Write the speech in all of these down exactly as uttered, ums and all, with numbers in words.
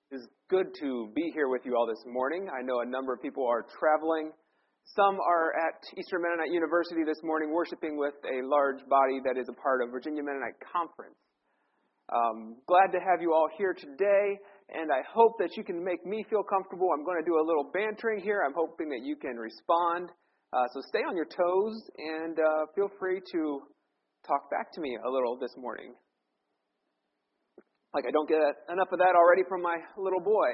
It is good to be here with you all this morning. I know a number of people are traveling. Some are at Eastern Mennonite University this morning worshiping with a large body that is a part of Virginia Mennonite Conference. Um, glad to have you all here today, and I hope that you can make me feel comfortable. I'm going to do a little bantering here. I'm hoping that you can respond. Uh, so stay on your toes and uh, feel free to talk back to me a little this morning. Like I don't get enough of that already from my little boy.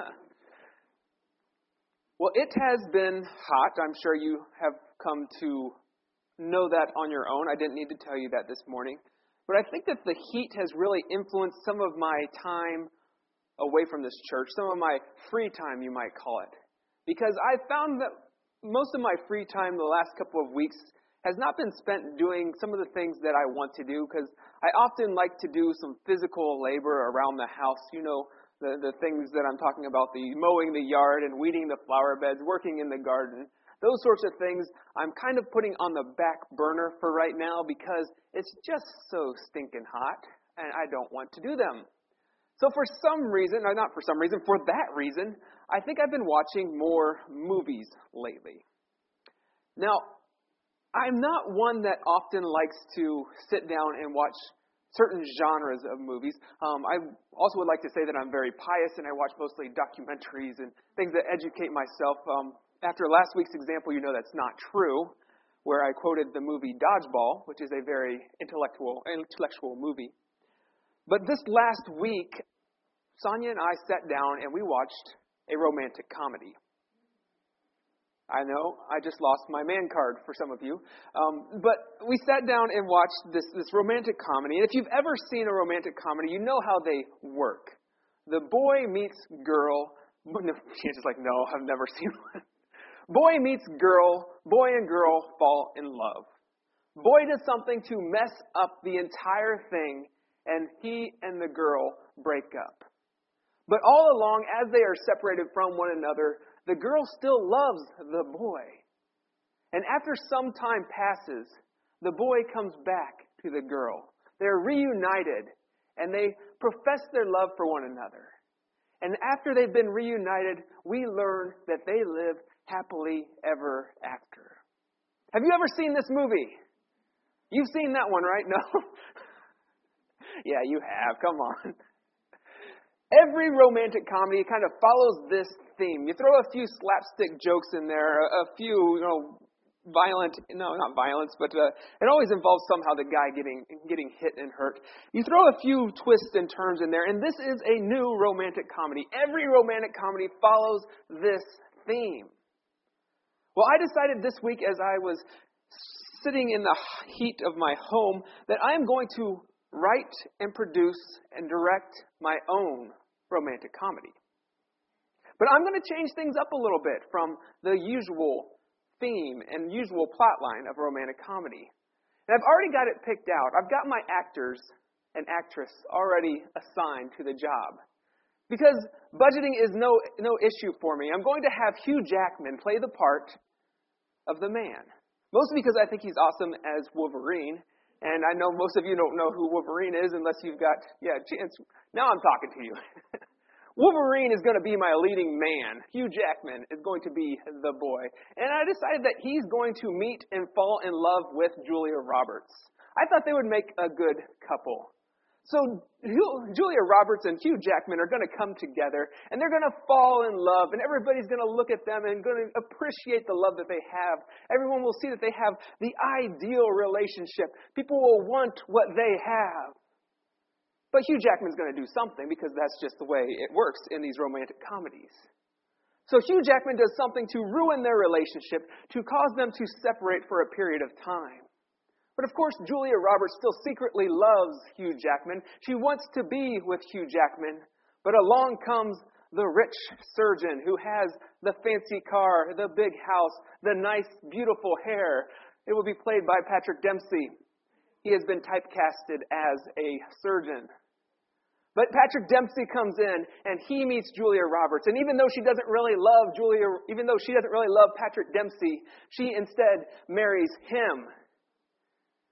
Well, it has been hot. I'm sure you have come to know that on your own. I didn't need to tell you that this morning. But I think that the heat has really influenced some of my time away from this church, some of my free time, you might call it. Because I found that most of my free time the last couple of weeks has not been spent doing some of the things that I want to do, because I often like to do some physical labor around the house. You know, the, the things that I'm talking about, the mowing the yard and weeding the flower beds, working in the garden. Those sorts of things I'm kind of putting on the back burner for right now because it's just so stinking hot and I don't want to do them. So for some reason, or not for some reason, for that reason, I think I've been watching more movies lately. Now, I'm not one that often likes to sit down and watch certain genres of movies. Um, I also would like to say that I'm very pious and I watch mostly documentaries and things that educate myself. Um, after last week's example, you know that's not true, where I quoted the movie Dodgeball, which is a very intellectual, intellectual movie. But this last week, Sonia and I sat down and we watched a romantic comedy. I know, I just lost my man card for some of you. Um, but we sat down and watched this, this romantic comedy. And if you've ever seen a romantic comedy, you know how they work. The boy meets girl. She's just like, no, I've never seen one. Boy meets girl. Boy and girl fall in love. Boy does something to mess up the entire thing, and he and the girl break up. But all along, as they are separated from one another, the girl still loves the boy. And after some time passes, the boy comes back to the girl. They're reunited, and they profess their love for one another. And after they've been reunited, we learn that they live happily ever after. Have you ever seen this movie? You've seen that one, right? No? Yeah, you have. Come on. Every romantic comedy kind of follows this theme. You throw a few slapstick jokes in there, a, a few, you know, violent, no, not violence, but uh, it always involves somehow the guy getting getting hit and hurt. You throw a few twists and turns in there, and this is a new romantic comedy. Every romantic comedy follows this theme. Well, I decided this week as I was sitting in the heat of my home that I am going to write and produce and direct my own romantic comedy. But I'm going to change things up a little bit from the usual theme and usual plot line of romantic comedy. And I've already got it picked out. I've got my actors and actress already assigned to the job. Because budgeting is no, no issue for me, I'm going to have Hugh Jackman play the part of the man. Mostly because I think he's awesome as Wolverine. And I know most of you don't know who Wolverine is unless you've got, yeah, chance. Now I'm talking to you. Wolverine is going to be my leading man. Hugh Jackman is going to be the boy. And I decided that he's going to meet and fall in love with Julia Roberts. I thought they would make a good couple. So Julia Roberts and Hugh Jackman are going to come together, and they're going to fall in love, and everybody's going to look at them and going to appreciate the love that they have. Everyone will see that they have the ideal relationship. People will want what they have. But Hugh Jackman's going to do something, because that's just the way it works in these romantic comedies. So Hugh Jackman does something to ruin their relationship, to cause them to separate for a period of time. But of course, Julia Roberts still secretly loves Hugh Jackman. She wants to be with Hugh Jackman. But along comes the rich surgeon who has the fancy car, the big house, the nice, beautiful hair. It will be played by Patrick Dempsey. He has been typecasted as a surgeon. But Patrick Dempsey comes in and he meets Julia Roberts. And even though she doesn't really love Julia, even though she doesn't really love Patrick Dempsey, she instead marries him.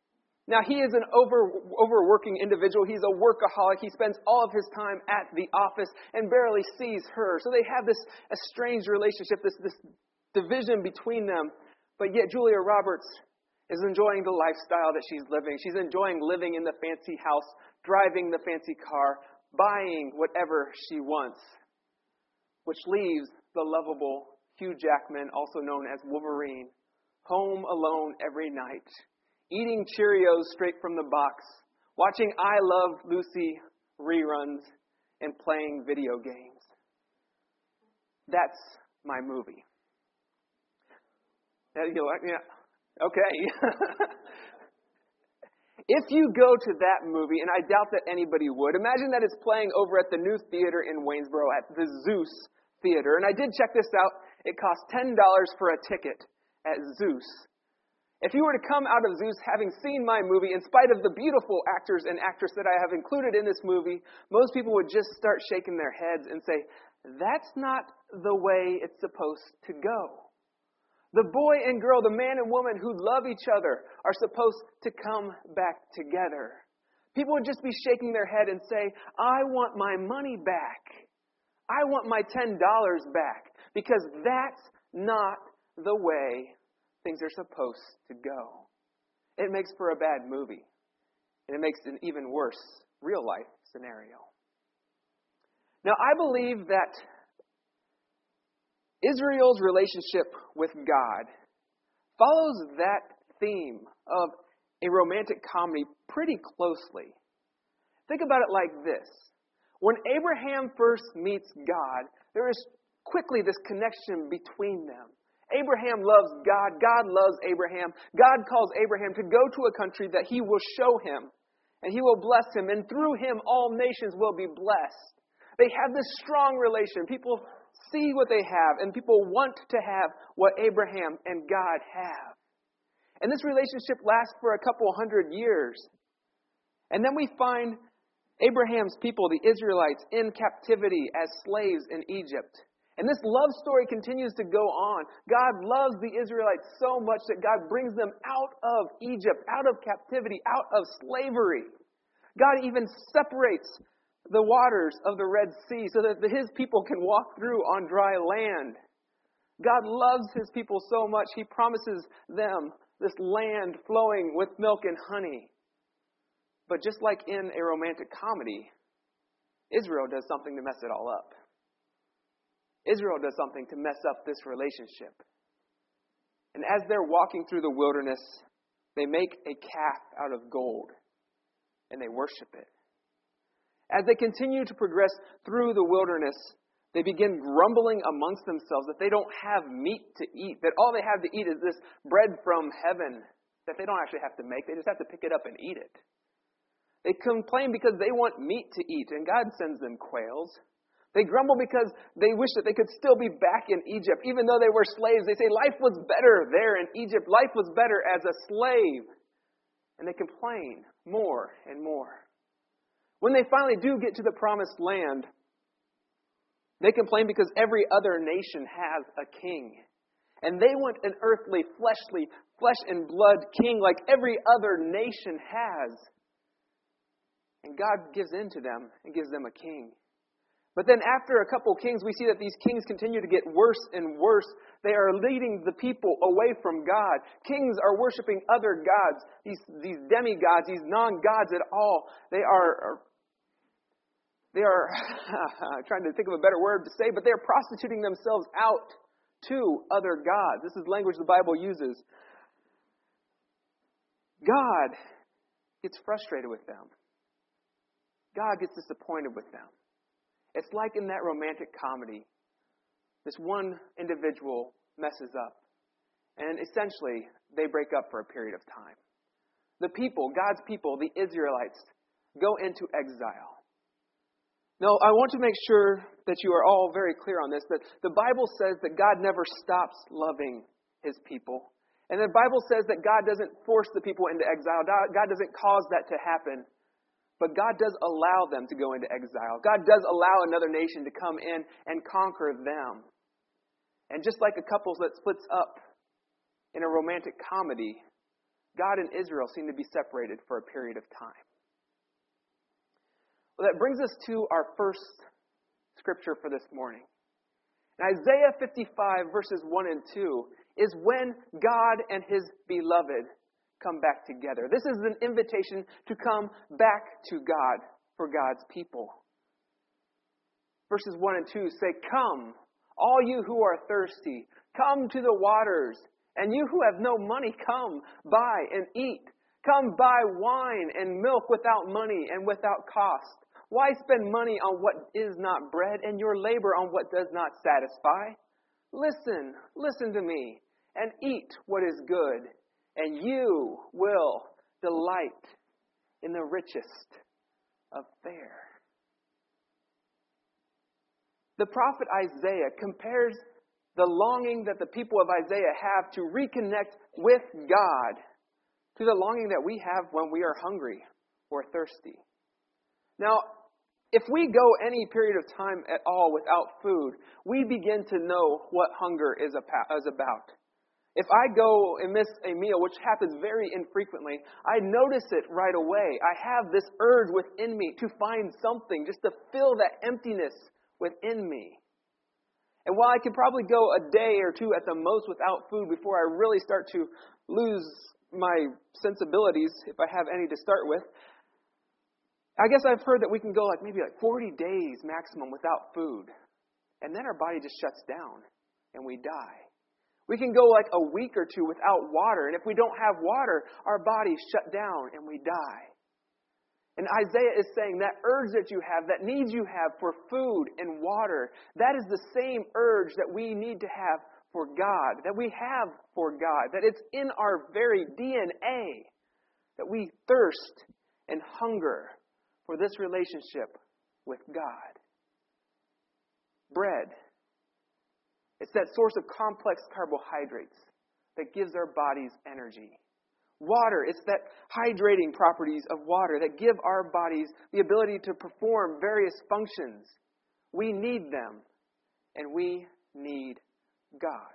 Now, he is an over, overworking individual. He's a workaholic. He spends all of his time at the office and barely sees her. So they have this estranged relationship, this, this division between them. But yet Julia Roberts is enjoying the lifestyle that she's living. She's enjoying living in the fancy house, driving the fancy car, buying whatever she wants. Which leaves the lovable Hugh Jackman, also known as Wolverine, home alone every night, eating Cheerios straight from the box, watching I Love Lucy reruns, and playing video games. That's my movie. You're like, yeah, okay. If you go to that movie, and I doubt that anybody would, imagine that it's playing over at the new theater in Waynesboro at the Zeus Theater. And I did check this out. It costs ten dollars for a ticket at Zeus. If you were to come out of Zeus having seen my movie, in spite of the beautiful actors and actress that I have included in this movie, most people would just start shaking their heads and say, that's not the way it's supposed to go. The boy and girl, the man and woman who love each other are supposed to come back together. People would just be shaking their head and say, I want my money back. I want my ten dollars back. Because that's not the way things are supposed to go. It makes for a bad movie. And it makes an even worse real-life scenario. Now, I believe that Israel's relationship with God follows that theme of a romantic comedy pretty closely. Think about it like this. When Abraham first meets God, there is quickly this connection between them. Abraham loves God. God loves Abraham. God calls Abraham to go to a country that he will show him, and he will bless him, and through him all nations will be blessed. They have this strong relation. People see what they have, and people want to have what Abraham and God have. And this relationship lasts for a couple hundred years. And then we find Abraham's people, the Israelites, in captivity as slaves in Egypt. And this love story continues to go on. God loves the Israelites so much that God brings them out of Egypt, out of captivity, out of slavery. God even separates the waters of the Red Sea so that his people can walk through on dry land. God loves his people so much, he promises them this land flowing with milk and honey. But just like in a romantic comedy, Israel does something to mess it all up. Israel does something to mess up this relationship. And as they're walking through the wilderness, they make a calf out of gold and they worship it. As they continue to progress through the wilderness, they begin grumbling amongst themselves that they don't have meat to eat, that all they have to eat is this bread from heaven that they don't actually have to make. They just have to pick it up and eat it. They complain because they want meat to eat, and God sends them quails. They grumble because they wish that they could still be back in Egypt. Even though they were slaves, they say life was better there in Egypt. Life was better as a slave. And they complain more and more. When they finally do get to the promised land, they complain because every other nation has a king. And they want an earthly, fleshly, flesh and blood king like every other nation has. And God gives in to them and gives them a king. But then after a couple kings, we see that these kings continue to get worse and worse. They are leading the people away from God. Kings are worshiping other gods, these, these demigods, these non-gods at all. They are, they are trying to think of a better word to say, but they are prostituting themselves out to other gods. This is language the Bible uses. God gets frustrated with them. God gets disappointed with them. It's like in that romantic comedy. This one individual messes up. And essentially, they break up for a period of time. The people, God's people, the Israelites, go into exile. Now, I want to make sure that you are all very clear on this, that the Bible says that God never stops loving his people. And the Bible says that God doesn't force the people into exile. God doesn't cause that to happen. But God does allow them to go into exile. God does allow another nation to come in and conquer them. And just like a couple that splits up in a romantic comedy, God and Israel seem to be separated for a period of time. Well, that brings us to our first scripture for this morning. In Isaiah fifty-five, verses one and two, is when God and His beloved come back together. This is an invitation to come back to God for God's people. Verses one and two say, "Come, all you who are thirsty, come to the waters. And you who have no money, come, buy and eat. Come buy wine and milk without money and without cost. Why spend money on what is not bread and your labor on what does not satisfy? Listen, listen to me, and eat what is good, and you will delight in the richest of fare." The prophet Isaiah compares the longing that the people of Isaiah have to reconnect with God to the longing that we have when we are hungry or thirsty. Now, if we go any period of time at all without food, we begin to know what hunger is about. If I go and miss a meal, which happens very infrequently, I notice it right away. I have this urge within me to find something, just to fill that emptiness within me. And while I could probably go a day or two at the most without food before I really start to lose my sensibilities, if I have any to start with, I guess I've heard that we can go like maybe like forty days maximum without food. And then our body just shuts down and we die. We can go like a week or two without water. And if we don't have water, our bodies shut down and we die. And Isaiah is saying that urge that you have, that needs you have for food and water, that is the same urge that we need to have for God, that we have for God, that it's in our very D N A, that we thirst and hunger for this relationship with God. Bread. It's that source of complex carbohydrates that gives our bodies energy. Water, it's that hydrating properties of water that give our bodies the ability to perform various functions. We need them, and we need God.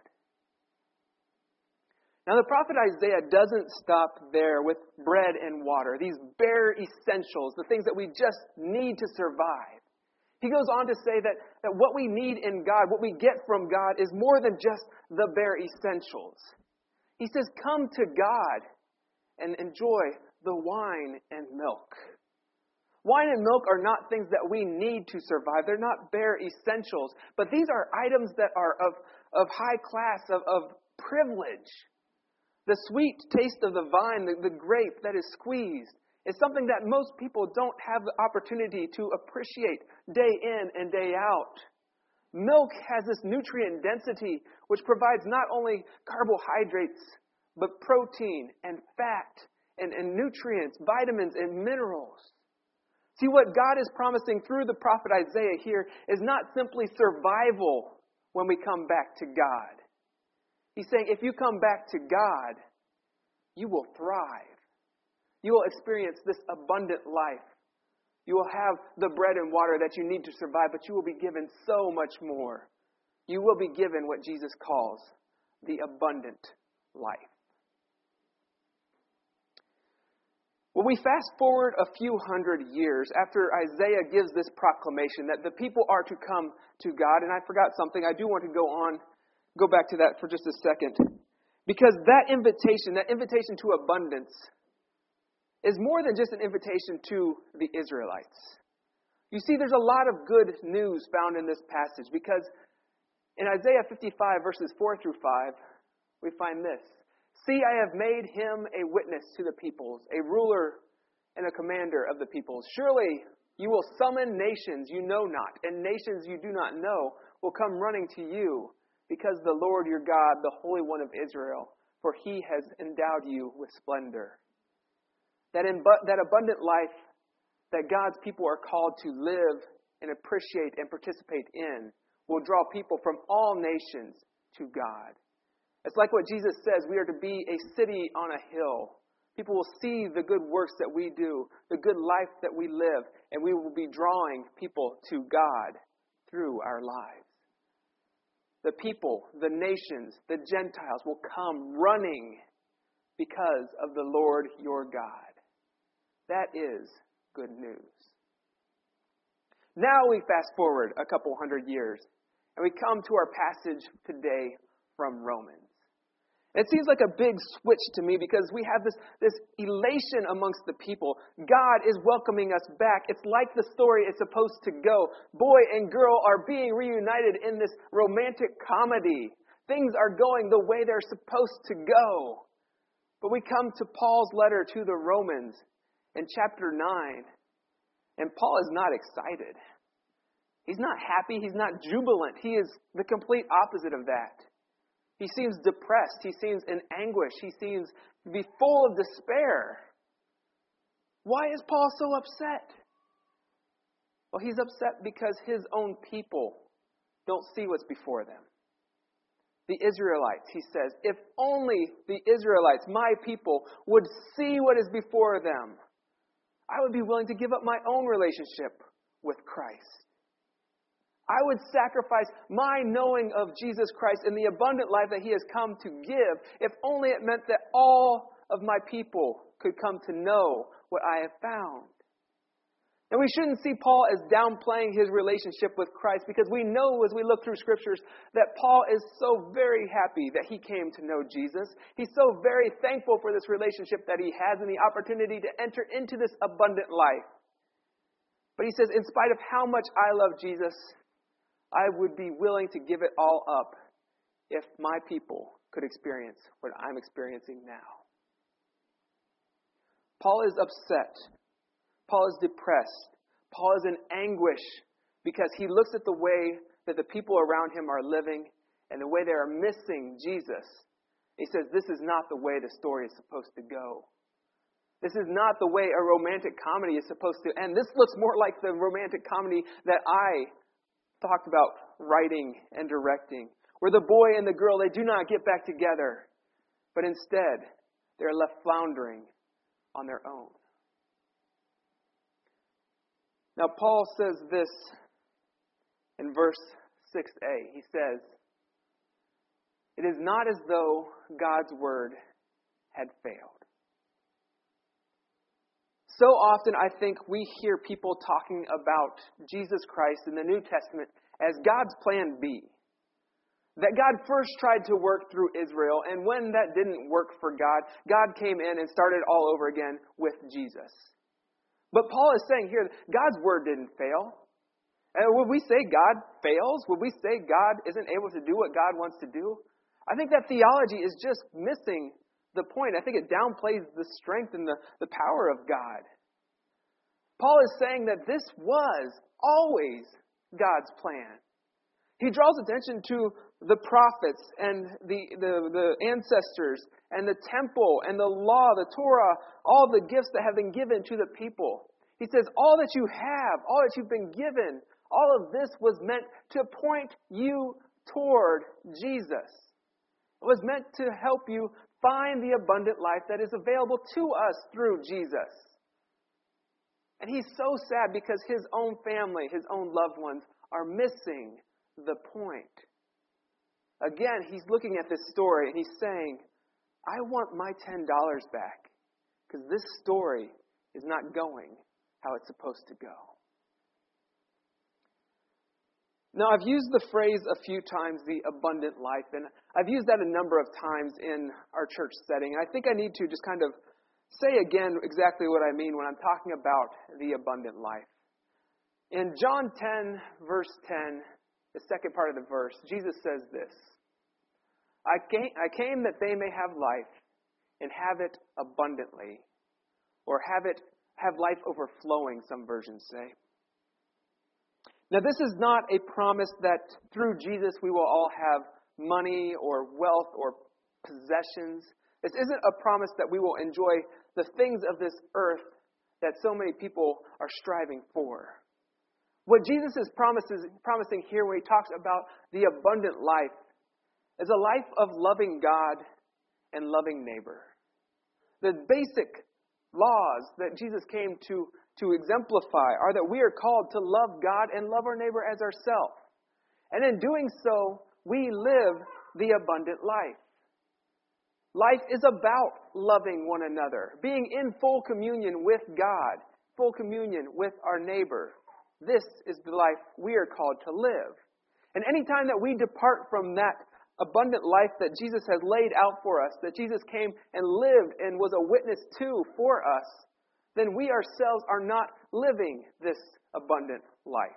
Now, the prophet Isaiah doesn't stop there with bread and water, these bare essentials, the things that we just need to survive. He goes on to say that, that what we need in God, what we get from God, is more than just the bare essentials. He says, "Come to God and enjoy the wine and milk." Wine and milk are not things that we need to survive. They're not bare essentials. But these are items that are of, of high class, of, of privilege. The sweet taste of the vine, the, the grape that is squeezed, is something that most people don't have the opportunity to appreciate day in and day out. Milk has this nutrient density which provides not only carbohydrates, but protein and fat and, and nutrients, vitamins and minerals. See, what God is promising through the prophet Isaiah here is not simply survival when we come back to God. He's saying if you come back to God, you will thrive. You will experience this abundant life. You will have the bread and water that you need to survive, but you will be given so much more. You will be given what Jesus calls the abundant life. Well, we fast forward a few hundred years after Isaiah gives this proclamation that the people are to come to God. And I forgot something. I do want to go on, go back to that for just a second. Because that invitation, that invitation to abundance, is more than just an invitation to the Israelites. You see, there's a lot of good news found in this passage. Because in Isaiah fifty-five, verses four through five, we find this. "See, I have made him a witness to the peoples, a ruler and a commander of the peoples. Surely you will summon nations you know not, and nations you do not know will come running to you, because the Lord your God, the Holy One of Israel, for he has endowed you with splendor." That, in, that abundant life that God's people are called to live and appreciate and participate in will draw people from all nations to God. It's like what Jesus says, we are to be a city on a hill. People will see the good works that we do, the good life that we live, and we will be drawing people to God through our lives. The people, the nations, the Gentiles will come running because of the Lord your God. That is good news. Now we fast forward a couple hundred years, and we come to our passage today from Romans. It seems like a big switch to me because we have this, this elation amongst the people. God is welcoming us back. It's like the story is supposed to go. Boy and girl are being reunited in this romantic comedy. Things are going the way they're supposed to go. But we come to Paul's letter to the Romans in chapter nine, and Paul is not excited. He's not happy. He's not jubilant. He is the complete opposite of that. He seems depressed. He seems in anguish. He seems to be full of despair. Why is Paul so upset? Well, he's upset because his own people don't see what's before them. The Israelites, he says, if only the Israelites, my people, would see what is before them, I would be willing to give up my own relationship with Christ. I would sacrifice my knowing of Jesus Christ and the abundant life that He has come to give, if only it meant that all of my people could come to know what I have found. And we shouldn't see Paul as downplaying his relationship with Christ, because we know as we look through Scriptures that Paul is so very happy that he came to know Jesus. He's so very thankful for this relationship that he has and the opportunity to enter into this abundant life. But he says, in spite of how much I love Jesus, I would be willing to give it all up if my people could experience what I'm experiencing now. Paul is upset. Paul is depressed. Paul is in anguish because he looks at the way that the people around him are living and the way they are missing Jesus. He says, this is not the way the story is supposed to go. This is not the way a romantic comedy is supposed to end. This looks more like the romantic comedy that I talked about writing and directing, where the boy and the girl, they do not get back together, but instead they're left floundering on their own. Now, Paul says this in verse six a. He says, it is not as though God's word had failed. So often I think we hear people talking about Jesus Christ in the New Testament as God's plan B. That God first tried to work through Israel, and when that didn't work for God, God came in and started all over again with Jesus. But Paul is saying here, God's word didn't fail. And would we say God fails? Would we say God isn't able to do what God wants to do? I think that theology is just missing the point. I think it downplays the strength and the, the power of God. Paul is saying that this was always God's plan. He draws attention to the prophets and the, the, the ancestors and the temple and the law, the Torah, all the gifts that have been given to the people. He says, all that you have, all that you've been given, all of this was meant to point you toward Jesus. It was meant to help you find the abundant life that is available to us through Jesus. And he's so sad because his own family, his own loved ones, are missing the point. Again, he's looking at this story and he's saying, I want my ten dollars back because this story is not going how it's supposed to go. Now, I've used the phrase a few times, the abundant life, and I've used that a number of times in our church setting. I think I need to just kind of say again exactly what I mean when I'm talking about the abundant life. In John ten, verse ten, the second part of the verse, Jesus says this, I came, I came that they may have life and have it abundantly, or have it have life overflowing, some versions say. Now, this is not a promise that through Jesus we will all have money or wealth or possessions. This isn't a promise that we will enjoy the things of this earth that so many people are striving for. What Jesus is promises, promising here when he talks about the abundant life is a life of loving God and loving neighbor. The basic laws that Jesus came to, to exemplify are that we are called to love God and love our neighbor as ourselves. And in doing so, we live the abundant life. Life is about loving one another, being in full communion with God, full communion with our neighbor. This is the life we are called to live. And anytime that we depart from that abundant life that Jesus has laid out for us, that Jesus came and lived and was a witness to for us, then we ourselves are not living this abundant life.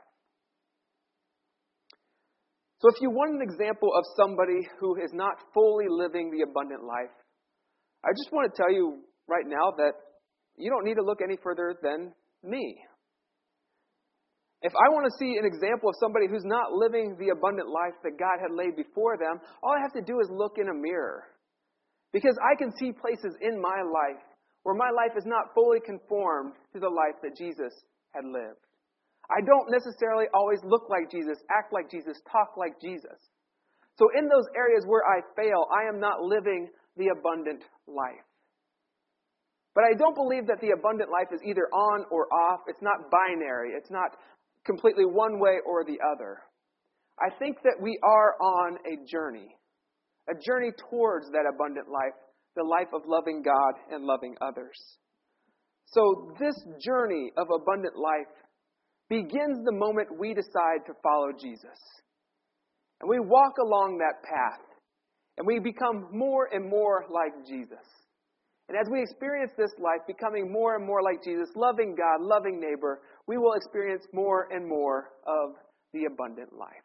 So if you want an example of somebody who is not fully living the abundant life, I just want to tell you right now that you don't need to look any further than me. If I want to see an example of somebody who's not living the abundant life that God had laid before them, all I have to do is look in a mirror. Because I can see places in my life where my life is not fully conformed to the life that Jesus had lived. I don't necessarily always look like Jesus, act like Jesus, talk like Jesus. So in those areas where I fail, I am not living the abundant life. But I don't believe that the abundant life is either on or off. It's not binary. It's not completely one way or the other. I think that we are on a journey, a journey towards that abundant life, the life of loving God and loving others. So this journey of abundant life begins the moment we decide to follow Jesus. And we walk along that path, and we become more and more like Jesus. And as we experience this life, becoming more and more like Jesus, loving God, loving neighbor, we will experience more and more of the abundant life.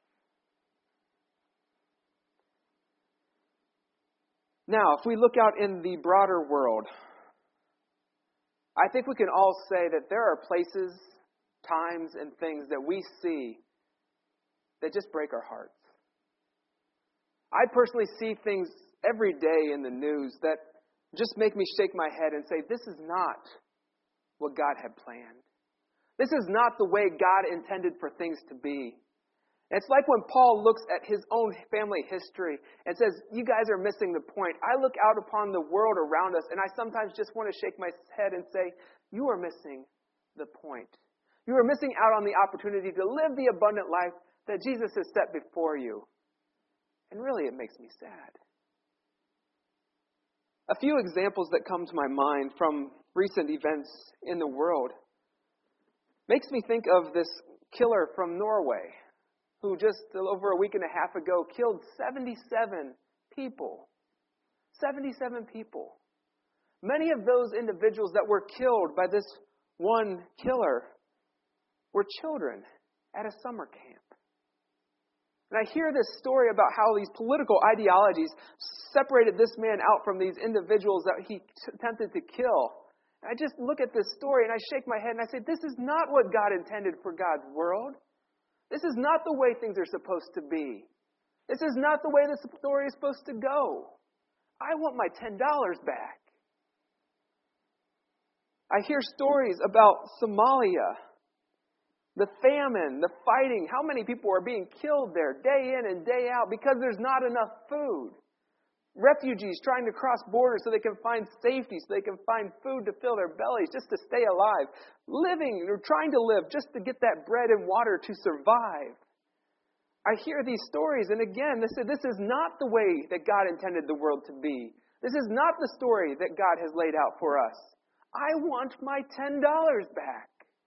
Now, if we look out in the broader world, I think we can all say that there are places, times, and things that we see that just break our hearts. I personally see things every day in the news that just make me shake my head and say, this is not what God had planned. This is not the way God intended for things to be. And it's like when Paul looks at his own family history and says, you guys are missing the point. I look out upon the world around us and I sometimes just want to shake my head and say, you are missing the point. You are missing out on the opportunity to live the abundant life that Jesus has set before you. And really, it makes me sad. A few examples that come to my mind from recent events in the world makes me think of this killer from Norway who just over a week and a half ago killed seventy-seven people. seventy-seven people. Many of those individuals that were killed by this one killer were children at a summer camp. And I hear this story about how these political ideologies separated this man out from these individuals that he attempted to kill. And I just look at this story and I shake my head and I say, this is not what God intended for God's world. This is not the way things are supposed to be. This is not the way the story is supposed to go. I want my ten dollars back. I hear stories about Somalia, the famine, the fighting, how many people are being killed there day in and day out because there's not enough food. Refugees trying to cross borders so they can find safety, so they can find food to fill their bellies, just to stay alive. Living, or trying to live just to get that bread and water to survive. I hear these stories, and again, this is, this is not the way that God intended the world to be. This is not the story that God has laid out for us. I want my ten dollars back.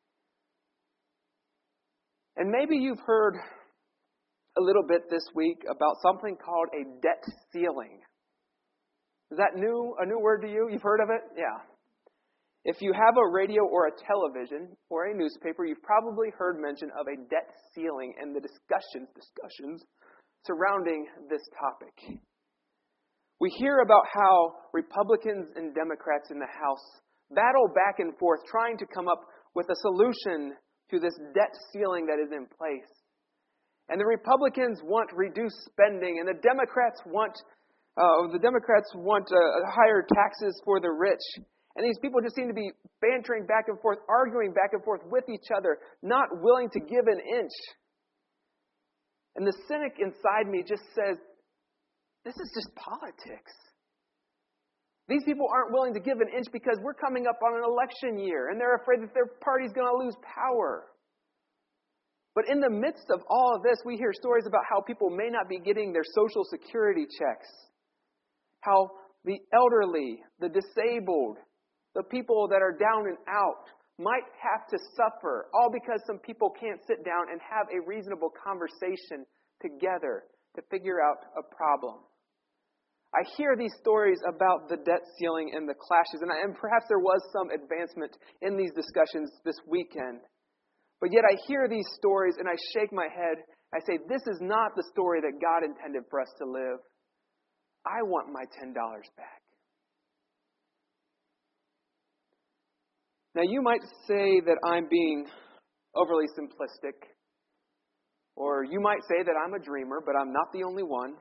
And maybe you've heard a little bit this week about something called a debt ceiling. Is that new? A new word to you? You've heard of it? Yeah. If you have a radio or a television or a newspaper, you've probably heard mention of a debt ceiling and the discussions, discussions surrounding this topic. We hear about how Republicans and Democrats in the House battle back and forth trying to come up with a solution to this debt ceiling that is in place. And the Republicans want reduced spending, and the Democrats want uh, the Democrats want uh, higher taxes for the rich. And these people just seem to be bantering back and forth, arguing back and forth with each other, not willing to give an inch. And the cynic inside me just says, this is just politics. These people aren't willing to give an inch because we're coming up on an election year, and they're afraid that their party's going to lose power. But in the midst of all of this, we hear stories about how people may not be getting their Social Security checks, how the elderly, the disabled, the people that are down and out might have to suffer, all because some people can't sit down and have a reasonable conversation together to figure out a problem. I hear these stories about the debt ceiling and the clashes, and, I, and perhaps there was some advancement in these discussions this weekend. But yet I hear these stories and I shake my head. I say, this is not the story that God intended for us to live. I want my ten dollars back. Now, you might say that I'm being overly simplistic, or you might say that I'm a dreamer, but I'm not the only one.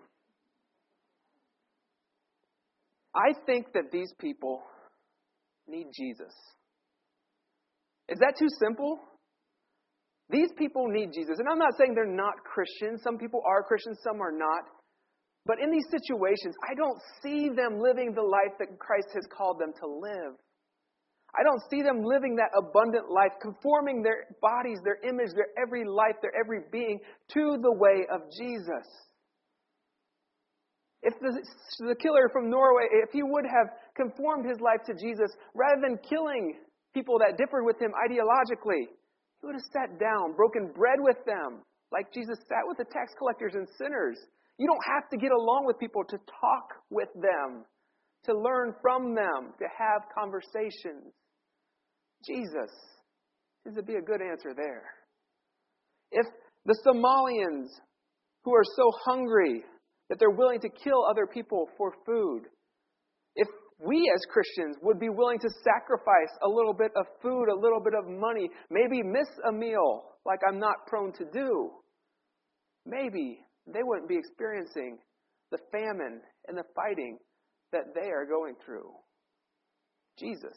I think that these people need Jesus. Is that too simple? These people need Jesus. And I'm not saying they're not Christians. Some people are Christians, some are not. But in these situations, I don't see them living the life that Christ has called them to live. I don't see them living that abundant life, conforming their bodies, their image, their every life, their every being to the way of Jesus. If the, the killer from Norway, if he would have conformed his life to Jesus, rather than killing people that differed with him ideologically, he would have sat down, broken bread with them, like Jesus sat with the tax collectors and sinners. You don't have to get along with people to talk with them, to learn from them, to have conversations. Jesus seems to be a good answer there. If the Somalians who are so hungry that they're willing to kill other people for food, if we as Christians would be willing to sacrifice a little bit of food, a little bit of money, maybe miss a meal like I'm not prone to do, maybe they wouldn't be experiencing the famine and the fighting that they are going through. Jesus.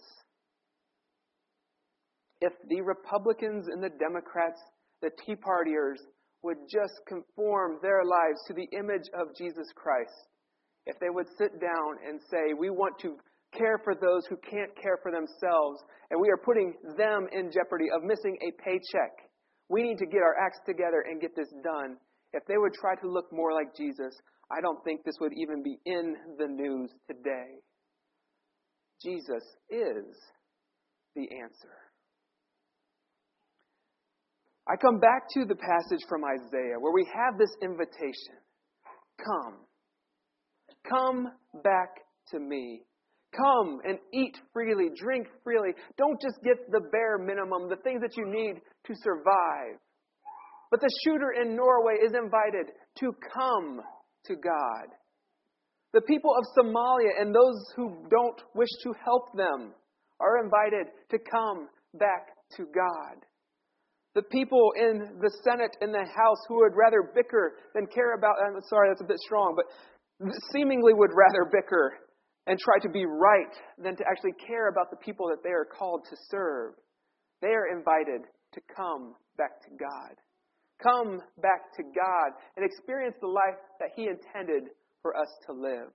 If the Republicans and the Democrats, the Tea Partiers, would just conform their lives to the image of Jesus Christ, if they would sit down and say, we want to care for those who can't care for themselves, and we are putting them in jeopardy of missing a paycheck. We need to get our acts together and get this done. If they would try to look more like Jesus, I don't think this would even be in the news today. Jesus is the answer. I come back to the passage from Isaiah where we have this invitation. Come. Come back to me. Come and eat freely, drink freely. Don't just get the bare minimum, the things that you need to survive. But the shooter in Norway is invited to come to God. The people of Somalia and those who don't wish to help them are invited to come back to God. The people in the Senate and the House who would rather bicker than care about, I'm sorry, that's a bit strong, but seemingly would rather bicker and try to be right than to actually care about the people that they are called to serve. They are invited to come back to God. Come back to God and experience the life that He intended for us to live.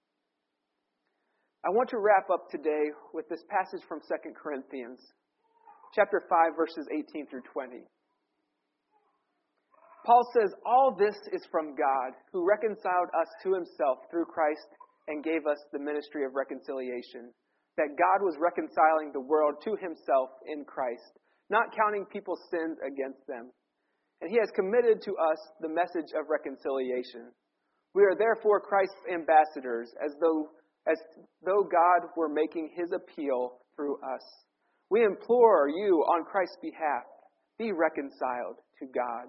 I want to wrap up today with this passage from Second Corinthians, chapter five, verses eighteen through twenty. Paul says, all this is from God, who reconciled us to Himself through Christ and gave us the ministry of reconciliation. That God was reconciling the world to Himself in Christ, not counting people's sins against them. And He has committed to us the message of reconciliation. We are therefore Christ's ambassadors, as though, as though God were making His appeal through us. We implore you on Christ's behalf, be reconciled to God.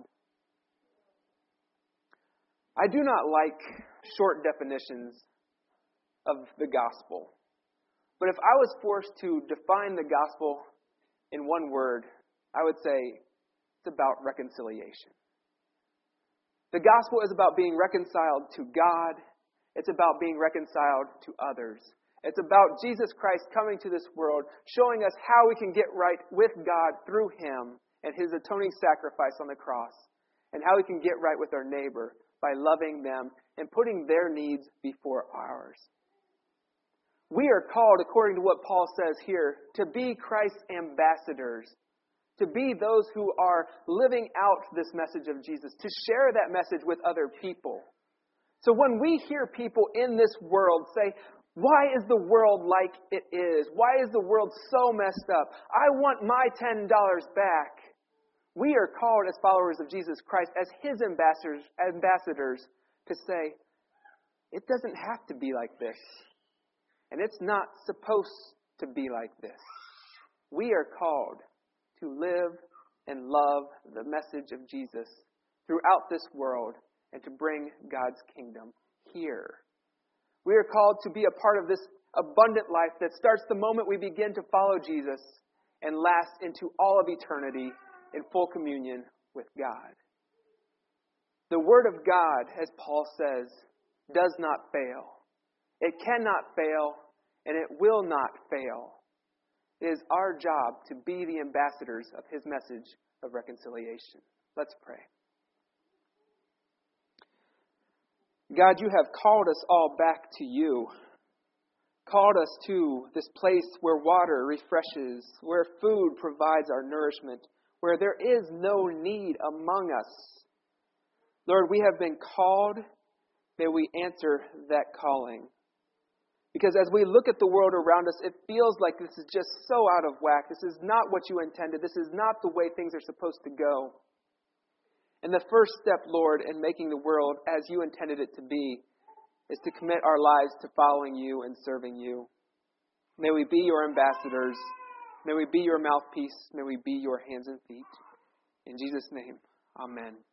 I do not like short definitions of the gospel. But if I was forced to define the gospel in one word, I would say it's about reconciliation. The gospel is about being reconciled to God. It's about being reconciled to others. It's about Jesus Christ coming to this world, showing us how we can get right with God through Him and His atoning sacrifice on the cross, and how we can get right with our neighbor by loving them and putting their needs before ours. We are called, according to what Paul says here, to be Christ's ambassadors, to be those who are living out this message of Jesus, to share that message with other people. So when we hear people in this world say, Why is the world like it is? Why is the world so messed up? I want my ten dollars back. We are called as followers of Jesus Christ, as His ambassadors, ambassadors, to say, it doesn't have to be like this. And it's not supposed to be like this. We are called to live and love the message of Jesus throughout this world and to bring God's kingdom here. We are called to be a part of this abundant life that starts the moment we begin to follow Jesus and lasts into all of eternity in full communion with God. The Word of God, as Paul says, does not fail. It cannot fail, and it will not fail. It is our job to be the ambassadors of His message of reconciliation. Let's pray. God, You have called us all back to You. Called us to this place where water refreshes, where food provides our nourishment, where there is no need among us. Lord, we have been called. May we answer that calling. Because as we look at the world around us, it feels like this is just so out of whack. This is not what You intended. This is not the way things are supposed to go. And the first step, Lord, in making the world as You intended it to be is to commit our lives to following You and serving You. May we be Your ambassadors. May we be Your mouthpiece. May we be Your hands and feet. In Jesus' name, amen.